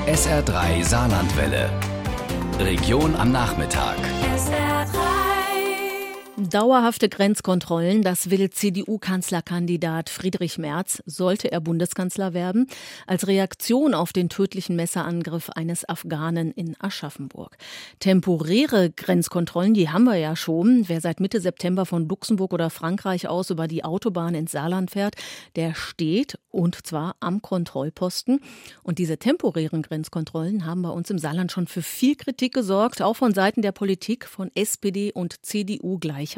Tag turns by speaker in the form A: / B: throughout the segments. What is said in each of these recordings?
A: SR3 Saarlandwelle. Region am Nachmittag.
B: Dauerhafte Grenzkontrollen, das will CDU-Kanzlerkandidat Friedrich Merz, sollte er Bundeskanzler werden, als Reaktion auf den tödlichen Messerangriff eines Afghanen in Aschaffenburg. Temporäre Grenzkontrollen, die haben wir ja schon. Wer seit Mitte September von Luxemburg oder Frankreich aus über die Autobahn ins Saarland fährt, der steht, und zwar am Kontrollposten. Und diese temporären Grenzkontrollen haben bei uns im Saarland schon für viel Kritik gesorgt, auch von Seiten der Politik, von SPD und CDU gleichermaßen.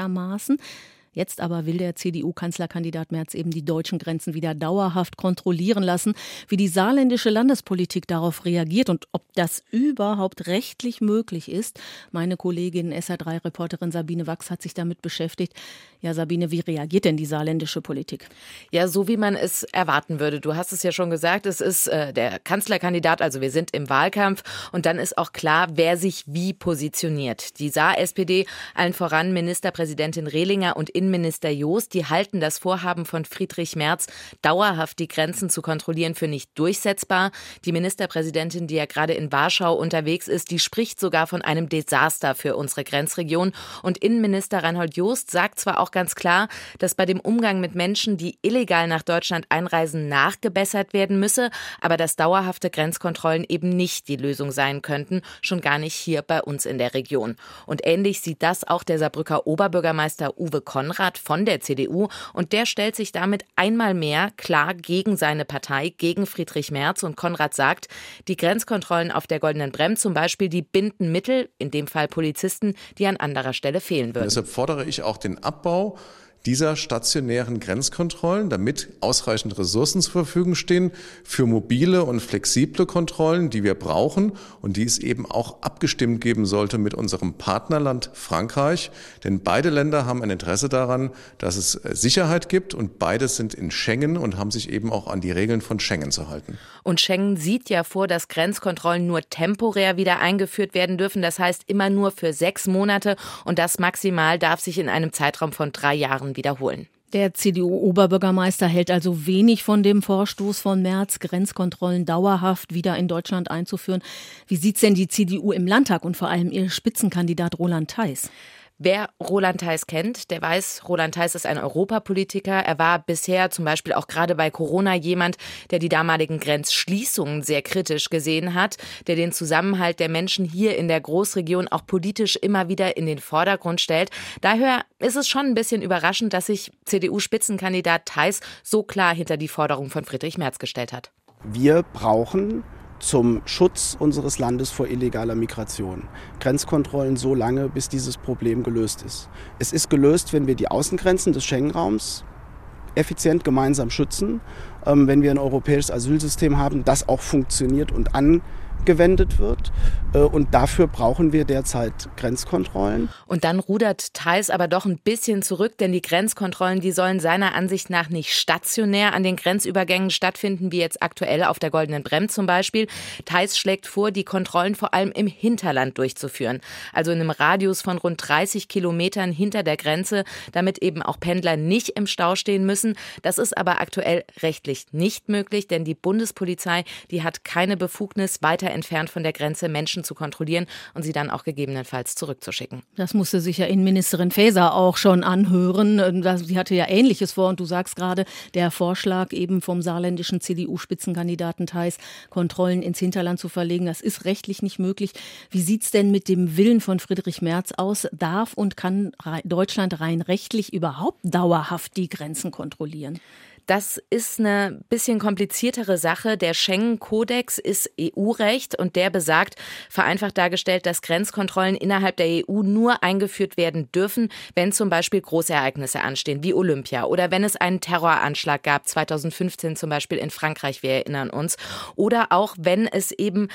B: Jetzt aber will der CDU-Kanzlerkandidat Merz eben die deutschen Grenzen wieder dauerhaft kontrollieren lassen. Wie die saarländische Landespolitik darauf reagiert und ob das überhaupt rechtlich möglich ist. Meine Kollegin SR3-Reporterin Sabine Wachs hat sich damit beschäftigt. Ja, Sabine, wie reagiert denn die saarländische Politik?
C: Ja, so wie man es erwarten würde. Du hast es ja schon gesagt, es ist der Kanzlerkandidat, also wir sind im Wahlkampf und dann ist auch klar, wer sich wie positioniert. Die Saar-SPD, allen voran Ministerpräsidentin Rehlinger und Innenminister Joost, die halten das Vorhaben von Friedrich Merz, dauerhaft die Grenzen zu kontrollieren, für nicht durchsetzbar. Die Ministerpräsidentin, die ja gerade in Warschau unterwegs ist, die spricht sogar von einem Desaster für unsere Grenzregion. Und Innenminister Reinhold Joost sagt zwar auch ganz klar, dass bei dem Umgang mit Menschen, die illegal nach Deutschland einreisen, nachgebessert werden müsse, aber dass dauerhafte Grenzkontrollen eben nicht die Lösung sein könnten, schon gar nicht hier bei uns in der Region. Und ähnlich sieht das auch der Saarbrücker Oberbürgermeister Uwe Konrad von der CDU und der stellt sich damit einmal mehr klar gegen seine Partei, gegen Friedrich Merz. Und Konrad sagt, die Grenzkontrollen auf der Goldenen Brem zum Beispiel, die binden Mittel, in dem Fall Polizisten, die an anderer Stelle fehlen würden.
D: Deshalb fordere ich auch den Abbau dieser stationären Grenzkontrollen, damit ausreichend Ressourcen zur Verfügung stehen für mobile und flexible Kontrollen, die wir brauchen und die es eben auch abgestimmt geben sollte mit unserem Partnerland Frankreich. Denn beide Länder haben ein Interesse daran, dass es Sicherheit gibt und beide sind in Schengen und haben sich eben auch an die Regeln von Schengen zu halten.
C: Und Schengen sieht ja vor, dass Grenzkontrollen nur temporär wieder eingeführt werden dürfen. Das heißt immer nur für 6 Monate und das maximal darf sich in einem Zeitraum von 3 Jahren wiederholen.
B: Der CDU-Oberbürgermeister hält also wenig von dem Vorstoß von Merz, Grenzkontrollen dauerhaft wieder in Deutschland einzuführen. Wie sieht's denn die CDU im Landtag und vor allem ihr Spitzenkandidat Roland Theis?
C: Wer Roland Theis kennt, der weiß, Roland Theis ist ein Europapolitiker. Er war bisher zum Beispiel auch gerade bei Corona jemand, der die damaligen Grenzschließungen sehr kritisch gesehen hat, der den Zusammenhalt der Menschen hier in der Großregion auch politisch immer wieder in den Vordergrund stellt. Daher ist es schon ein bisschen überraschend, dass sich CDU-Spitzenkandidat Theis so klar hinter die Forderung von Friedrich Merz gestellt hat.
E: Wir brauchen zum Schutz unseres Landes vor illegaler Migration Grenzkontrollen so lange, bis dieses Problem gelöst ist. Es ist gelöst, wenn wir die Außengrenzen des Schengen-Raums effizient gemeinsam schützen, wenn wir ein europäisches Asylsystem haben, das auch funktioniert und angewendet wird. Und dafür brauchen wir derzeit Grenzkontrollen.
C: Und dann rudert Theis aber doch ein bisschen zurück, denn die Grenzkontrollen, die sollen seiner Ansicht nach nicht stationär an den Grenzübergängen stattfinden, wie jetzt aktuell auf der Goldenen Brem zum Beispiel. Theis schlägt vor, die Kontrollen vor allem im Hinterland durchzuführen. Also in einem Radius von rund 30 Kilometern hinter der Grenze, damit eben auch Pendler nicht im Stau stehen müssen. Das ist aber aktuell rechtlich nicht möglich, denn die Bundespolizei, die hat keine Befugnis, weiter entfernt von der Grenze Menschen zu kontrollieren und sie dann auch gegebenenfalls zurückzuschicken.
B: Das musste sich ja Innenministerin Faeser auch schon anhören. Sie hatte ja Ähnliches vor und du sagst gerade, der Vorschlag eben vom saarländischen CDU-Spitzenkandidaten Theis, Kontrollen ins Hinterland zu verlegen, das ist rechtlich nicht möglich. Wie sieht's denn mit dem Willen von Friedrich Merz aus? Darf und kann Deutschland rein rechtlich überhaupt dauerhaft die Grenzen kontrollieren?
C: Das ist eine bisschen kompliziertere Sache. Der Schengen-Kodex ist EU-Recht und der besagt, vereinfacht dargestellt, dass Grenzkontrollen innerhalb der EU nur eingeführt werden dürfen, wenn zum Beispiel Großereignisse anstehen, wie Olympia, oder wenn es einen Terroranschlag gab, 2015 zum Beispiel in Frankreich, wir erinnern uns, oder auch wenn es eben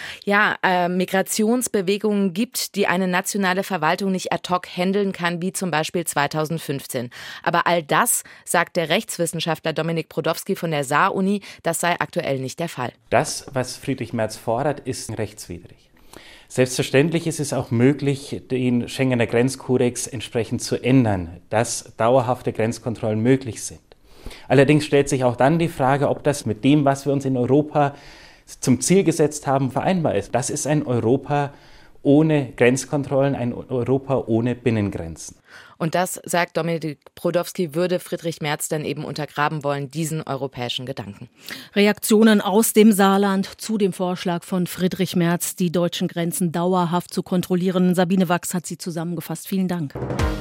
C: Migrationsbewegungen gibt, die eine nationale Verwaltung nicht ad hoc handeln kann, wie zum Beispiel 2015. Aber all das, sagt der Rechtswissenschaftler Dominik Brodowski von der Saar-Uni, das sei aktuell nicht der Fall.
F: Das, was Friedrich Merz fordert, ist rechtswidrig. Selbstverständlich ist es auch möglich, den Schengener Grenzkodex entsprechend zu ändern, dass dauerhafte Grenzkontrollen möglich sind. Allerdings stellt sich auch dann die Frage, ob das mit dem, was wir uns in Europa zum Ziel gesetzt haben, vereinbar ist. Das ist ein Europa ohne Grenzkontrollen, ein Europa ohne Binnengrenzen.
C: Und das, sagt Dominik Brodowski, würde Friedrich Merz dann eben untergraben wollen, diesen europäischen Gedanken.
B: Reaktionen aus dem Saarland zu dem Vorschlag von Friedrich Merz, die deutschen Grenzen dauerhaft zu kontrollieren. Sabine Wachs hat sie zusammengefasst. Vielen Dank.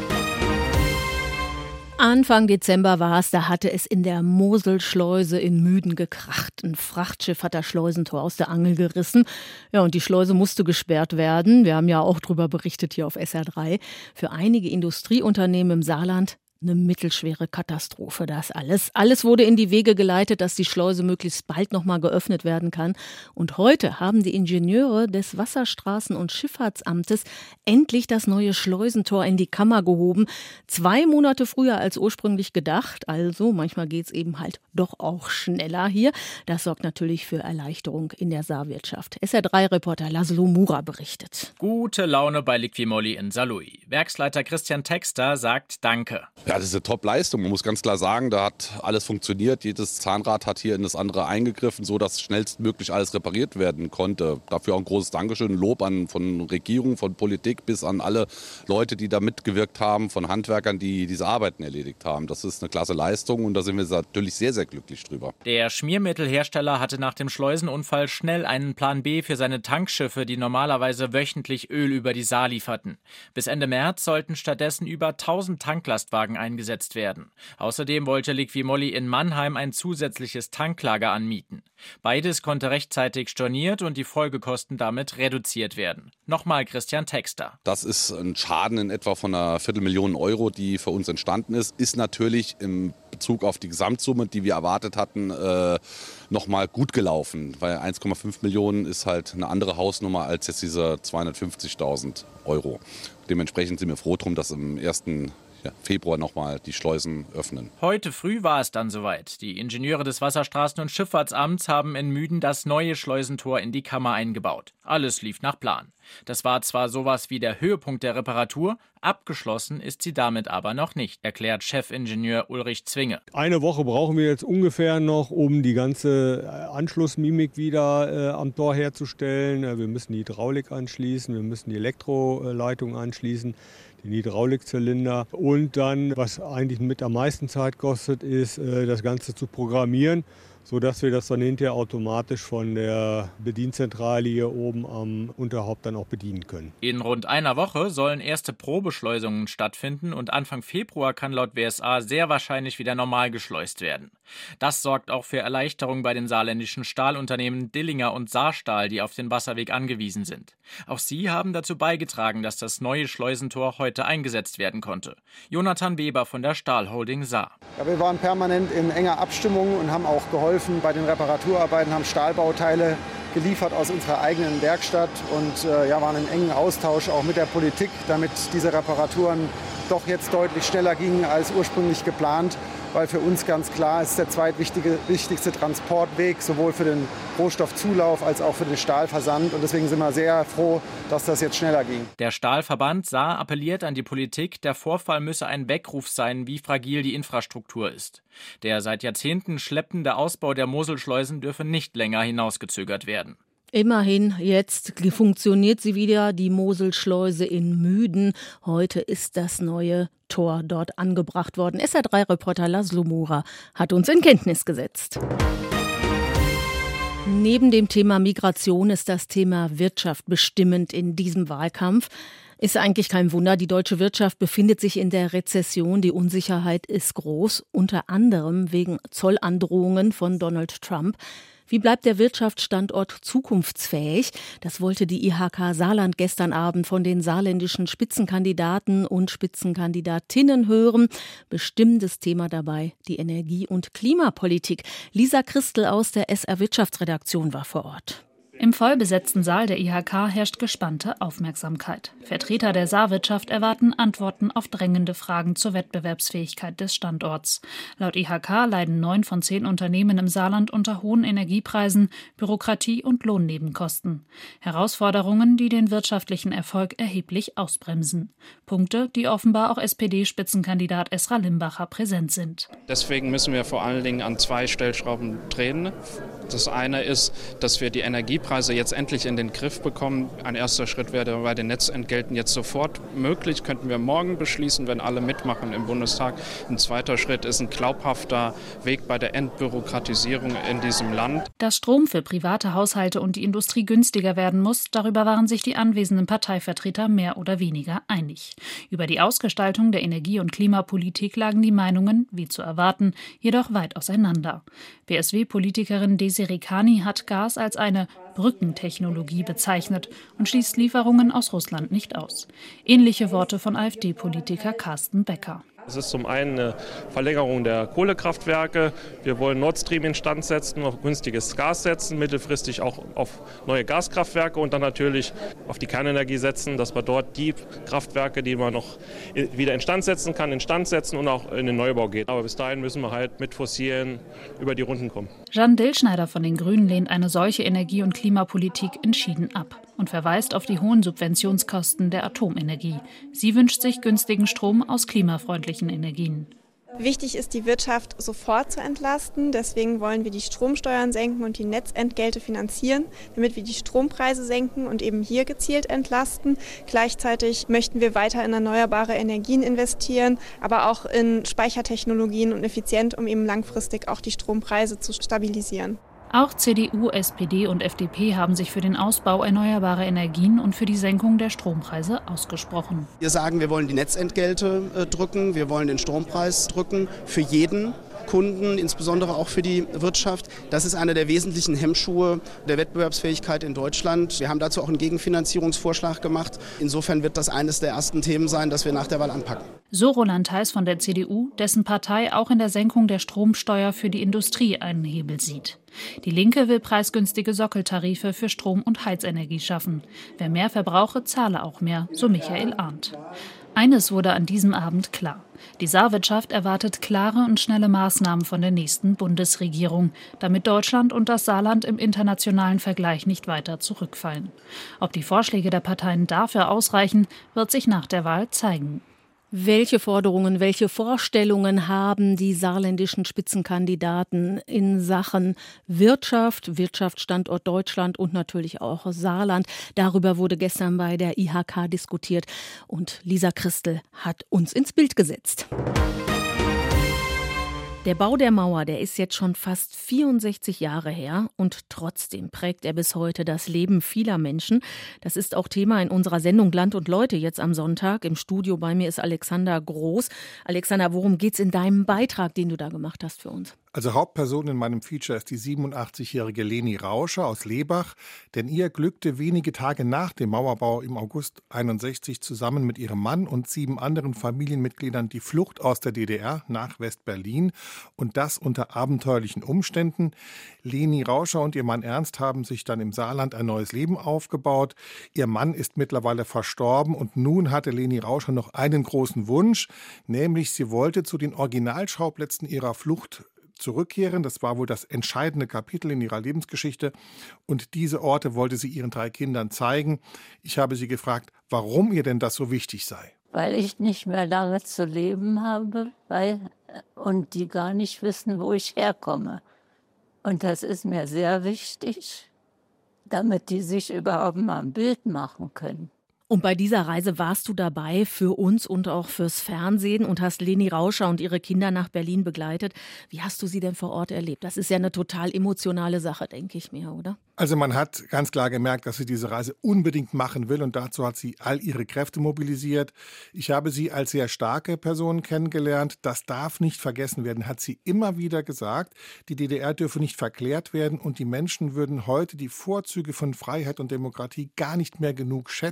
B: Anfang Dezember war es, da hatte es in der Moselschleuse in Müden gekracht. Ein Frachtschiff hat das Schleusentor aus der Angel gerissen. Ja, und die Schleuse musste gesperrt werden. Wir haben ja auch darüber berichtet hier auf SR3. Für einige Industrieunternehmen im Saarland eine mittelschwere Katastrophe, das alles. Alles wurde in die Wege geleitet, dass die Schleuse möglichst bald nochmal geöffnet werden kann. Und heute haben die Ingenieure des Wasserstraßen- und Schifffahrtsamtes endlich das neue Schleusentor in die Kammer gehoben. 2 Monate früher als ursprünglich gedacht. Also manchmal geht es eben halt doch auch schneller hier. Das sorgt natürlich für Erleichterung in der Saarwirtschaft. SR3-Reporter Laszlo Mura berichtet.
G: Gute Laune bei Liqui-Moly in Saarlouis. Werksleiter Christian Texter sagt Danke.
H: Ja, das ist eine Top-Leistung. Man muss ganz klar sagen, da hat alles funktioniert. Jedes Zahnrad hat hier in das andere eingegriffen, sodass schnellstmöglich alles repariert werden konnte. Dafür auch ein großes Dankeschön, Lob von Regierung, von Politik bis an alle Leute, die da mitgewirkt haben, von Handwerkern, die diese Arbeiten erledigt haben. Das ist eine klasse Leistung und da sind wir natürlich sehr, sehr glücklich drüber.
G: Der Schmiermittelhersteller hatte nach dem Schleusenunfall schnell einen Plan B für seine Tankschiffe, die normalerweise wöchentlich Öl über die Saar lieferten. Bis Ende März sollten stattdessen über 1000 Tanklastwagen eingesetzt werden. Außerdem wollte Liqui-Moly in Mannheim ein zusätzliches Tanklager anmieten. Beides konnte rechtzeitig storniert und die Folgekosten damit reduziert werden. Nochmal Christian Texter.
H: Das ist ein Schaden in etwa von einer Viertelmillion Euro, die für uns entstanden ist natürlich im Bezug auf die Gesamtsumme, die wir erwartet hatten, nochmal gut gelaufen. Weil 1,5 Millionen ist halt eine andere Hausnummer als jetzt diese 250.000 Euro. Dementsprechend sind wir froh drum, dass im 1. Februar nochmal die Schleusen öffnen.
G: Heute früh war es dann soweit. Die Ingenieure des Wasserstraßen- und Schifffahrtsamts haben in Müden das neue Schleusentor in die Kammer eingebaut. Alles lief nach Plan. Das war zwar sowas wie der Höhepunkt der Reparatur, abgeschlossen ist sie damit aber noch nicht, erklärt Chefingenieur Ulrich Zwinge.
I: Eine Woche brauchen wir jetzt ungefähr noch, um die ganze Anschlussmimik wieder am Tor herzustellen. Wir müssen die Hydraulik anschließen, wir müssen die Elektroleitung anschließen, den Hydraulikzylinder und dann, was eigentlich mit am meisten Zeit kostet, ist das Ganze zu programmieren, sodass wir das dann hinterher automatisch von der Bedienzentrale hier oben am Unterhaupt dann auch bedienen können.
G: In rund einer Woche sollen erste Probeschleusungen stattfinden und Anfang Februar kann laut WSA sehr wahrscheinlich wieder normal geschleust werden. Das sorgt auch für Erleichterung bei den saarländischen Stahlunternehmen Dillinger und Saarstahl, die auf den Wasserweg angewiesen sind. Auch sie haben dazu beigetragen, dass das neue Schleusentor heute eingesetzt werden konnte. Jonathan Weber von der Stahlholding Saar.
J: Ja, wir waren permanent in enger Abstimmung und haben auch geholfen bei den Reparaturarbeiten, haben Stahlbauteile geliefert aus unserer eigenen Werkstatt und waren in engen Austausch auch mit der Politik, damit diese Reparaturen doch jetzt deutlich schneller gingen als ursprünglich geplant, weil für uns ganz klar ist der zweitwichtigste Transportweg, sowohl für den Rohstoffzulauf als auch für den Stahlversand. Und deswegen sind wir sehr froh, dass das jetzt schneller ging.
G: Der Stahlverband Saar appelliert an die Politik, der Vorfall müsse ein Weckruf sein, wie fragil die Infrastruktur ist. Der seit Jahrzehnten schleppende Ausbau der Moselschleusen dürfe nicht länger hinausgezögert werden.
B: Immerhin, jetzt funktioniert sie wieder, die Moselschleuse in Müden. Heute ist das neue Tor dort angebracht worden. SR3-Reporter Laszlo Mura hat uns in Kenntnis gesetzt. Neben dem Thema Migration ist das Thema Wirtschaft bestimmend in diesem Wahlkampf. Ist eigentlich kein Wunder, die deutsche Wirtschaft befindet sich in der Rezession. Die Unsicherheit ist groß, unter anderem wegen Zollandrohungen von Donald Trump. Wie bleibt der Wirtschaftsstandort zukunftsfähig? Das wollte die IHK Saarland gestern Abend von den saarländischen Spitzenkandidaten und Spitzenkandidatinnen hören. Bestimmendes Thema dabei die Energie- und Klimapolitik. Lisa Christel aus der SR Wirtschaftsredaktion war vor Ort.
K: Im vollbesetzten Saal der IHK herrscht gespannte Aufmerksamkeit. Vertreter der Saarwirtschaft erwarten Antworten auf drängende Fragen zur Wettbewerbsfähigkeit des Standorts. Laut IHK leiden 9 von 10 Unternehmen im Saarland unter hohen Energiepreisen, Bürokratie und Lohnnebenkosten. Herausforderungen, die den wirtschaftlichen Erfolg erheblich ausbremsen. Punkte, die offenbar auch SPD-Spitzenkandidat Esra Limbacher präsent sind.
L: Deswegen müssen wir vor allen Dingen an 2 Stellschrauben drehen. Das eine ist, dass wir die Energiepreise jetzt endlich in den Griff bekommen. Ein erster Schritt wäre bei den Netzentgelten jetzt sofort möglich. Könnten wir morgen beschließen, wenn alle mitmachen im Bundestag. Ein zweiter Schritt ist ein glaubhafter Weg bei der Entbürokratisierung in diesem Land.
K: Dass Strom für private Haushalte und die Industrie günstiger werden muss, darüber waren sich die anwesenden Parteivertreter mehr oder weniger einig. Über die Ausgestaltung der Energie- und Klimapolitik lagen die Meinungen, wie zu erwarten, jedoch weit auseinander. BSW-Politikerin Desiree Khani hat Gas als eine Brückentechnologie bezeichnet und schließt Lieferungen aus Russland nicht aus. Ähnliche Worte von AfD-Politiker Carsten Becker.
M: Es ist zum einen eine Verlängerung der Kohlekraftwerke. Wir wollen Nord Stream instand setzen, auf günstiges Gas setzen, mittelfristig auch auf neue Gaskraftwerke und dann natürlich auf die Kernenergie setzen, dass wir dort die Kraftwerke, die man noch wieder instand setzen kann, instand setzen und auch in den Neubau geht. Aber bis dahin müssen wir halt mit Fossilen über die Runden kommen.
K: Jeanne Dillschneider von den Grünen lehnt eine solche Energie- und Klimapolitik entschieden ab und verweist auf die hohen Subventionskosten der Atomenergie. Sie wünscht sich günstigen Strom aus klimafreundlichen Energien.
N: Wichtig ist, die Wirtschaft sofort zu entlasten. Deswegen wollen wir die Stromsteuern senken und die Netzentgelte finanzieren, damit wir die Strompreise senken und eben hier gezielt entlasten. Gleichzeitig möchten wir weiter in erneuerbare Energien investieren, aber auch in Speichertechnologien und effizient, um eben langfristig auch die Strompreise zu stabilisieren.
K: Auch CDU, SPD und FDP haben sich für den Ausbau erneuerbarer Energien und für die Senkung der Strompreise ausgesprochen.
E: Wir sagen, wir wollen die Netzentgelte drücken, wir wollen den Strompreis drücken für jeden Kunden, insbesondere auch für die Wirtschaft. Das ist einer der wesentlichen Hemmschuhe der Wettbewerbsfähigkeit in Deutschland. Wir haben dazu auch einen Gegenfinanzierungsvorschlag gemacht. Insofern wird das eines der ersten Themen sein, das wir nach der Wahl anpacken.
K: So Roland Theis von der CDU, dessen Partei auch in der Senkung der Stromsteuer für die Industrie einen Hebel sieht. Die Linke will preisgünstige Sockeltarife für Strom- und Heizenergie schaffen. Wer mehr verbrauche, zahle auch mehr, so Michael Arndt. Eines wurde an diesem Abend klar. Die Saarwirtschaft erwartet klare und schnelle Maßnahmen von der nächsten Bundesregierung, damit Deutschland und das Saarland im internationalen Vergleich nicht weiter zurückfallen. Ob die Vorschläge der Parteien dafür ausreichen, wird sich nach der Wahl zeigen.
B: Welche Forderungen, welche Vorstellungen haben die saarländischen Spitzenkandidaten in Sachen Wirtschaft, Wirtschaftsstandort Deutschland und natürlich auch Saarland? Darüber wurde gestern bei der IHK diskutiert und Lisa Christel hat uns ins Bild gesetzt. Der Bau der Mauer, der ist jetzt schon fast 64 Jahre her und trotzdem prägt er bis heute das Leben vieler Menschen. Das ist auch Thema in unserer Sendung Land und Leute jetzt am Sonntag. Im Studio bei mir ist Alexander Groß. Alexander, worum geht's in deinem Beitrag, den du da gemacht hast für uns?
O: Also Hauptperson in meinem Feature ist die 87-jährige Leni Rauscher aus Lebach, denn ihr glückte wenige Tage nach dem Mauerbau im August 61 zusammen mit ihrem Mann und 7 anderen Familienmitgliedern die Flucht aus der DDR nach West-Berlin und das unter abenteuerlichen Umständen. Leni Rauscher und ihr Mann Ernst haben sich dann im Saarland ein neues Leben aufgebaut. Ihr Mann ist mittlerweile verstorben und nun hatte Leni Rauscher noch einen großen Wunsch, nämlich sie wollte zu den Originalschauplätzen ihrer Flucht zurückkehren. Das war wohl das entscheidende Kapitel in ihrer Lebensgeschichte. Und diese Orte wollte sie ihren 3 Kindern zeigen. Ich habe sie gefragt, warum ihr denn das so wichtig sei.
P: Weil ich nicht mehr lange zu leben habe und die gar nicht wissen, wo ich herkomme. Und das ist mir sehr wichtig, damit die sich überhaupt mal ein Bild machen können.
B: Und bei dieser Reise warst du dabei für uns und auch fürs Fernsehen und hast Leni Rauscher und ihre Kinder nach Berlin begleitet. Wie hast du sie denn vor Ort erlebt? Das ist ja eine total emotionale Sache, denke ich mir, oder?
O: Also man hat ganz klar gemerkt, dass sie diese Reise unbedingt machen will und dazu hat sie all ihre Kräfte mobilisiert. Ich habe sie als sehr starke Person kennengelernt. Das darf nicht vergessen werden, hat sie immer wieder gesagt. Die DDR dürfe nicht verklärt werden und die Menschen würden heute die Vorzüge von Freiheit und Demokratie gar nicht mehr genug schätzen.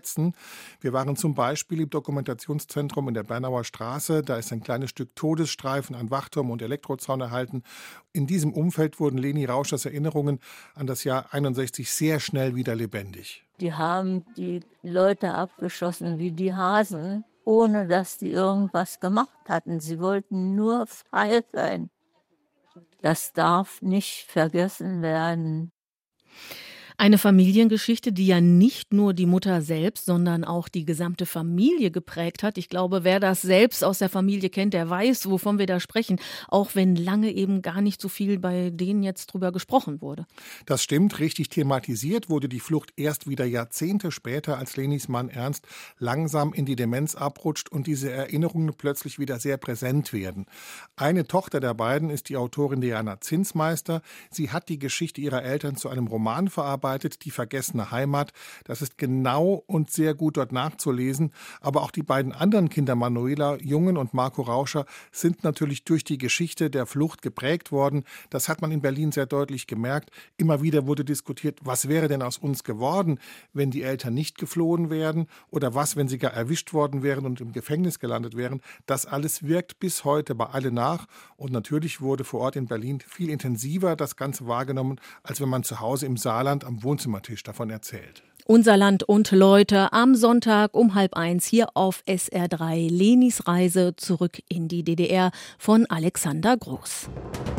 O: Wir waren zum Beispiel im Dokumentationszentrum in der Bernauer Straße. Da ist ein kleines Stück Todesstreifen an Wachturm und Elektrozaun erhalten. In diesem Umfeld wurden Leni Rauschers Erinnerungen an das Jahr 61 sehr schnell wieder lebendig.
P: Die haben die Leute abgeschossen wie die Hasen, ohne dass die irgendwas gemacht hatten. Sie wollten nur frei sein. Das darf nicht vergessen werden.
B: Eine Familiengeschichte, die ja nicht nur die Mutter selbst, sondern auch die gesamte Familie geprägt hat. Ich glaube, wer das selbst aus der Familie kennt, der weiß, wovon wir da sprechen, auch wenn lange eben gar nicht so viel bei denen jetzt drüber gesprochen wurde.
O: Das stimmt, richtig thematisiert wurde die Flucht erst wieder Jahrzehnte später, als Lenis Mann Ernst langsam in die Demenz abrutscht und diese Erinnerungen plötzlich wieder sehr präsent werden. Eine Tochter der beiden ist die Autorin Diana Zinsmeister. Sie hat die Geschichte ihrer Eltern zu einem Roman verarbeitet, Die vergessene Heimat. Das ist genau und sehr gut dort nachzulesen. Aber auch die beiden anderen Kinder, Manuela Jungen und Marco Rauscher, sind natürlich durch die Geschichte der Flucht geprägt worden. Das hat man in Berlin sehr deutlich gemerkt. Immer wieder wurde diskutiert, was wäre denn aus uns geworden, wenn die Eltern nicht geflohen wären oder was, wenn sie gar erwischt worden wären und im Gefängnis gelandet wären. Das alles wirkt bis heute bei allen nach. Und natürlich wurde vor Ort in Berlin viel intensiver das Ganze wahrgenommen, als wenn man zu Hause im Saarland am Wohnzimmertisch davon erzählt.
B: Unser Land und Leute am Sonntag um 12:30 hier auf SR3. Lenis Reise zurück in die DDR von Alexander Groß.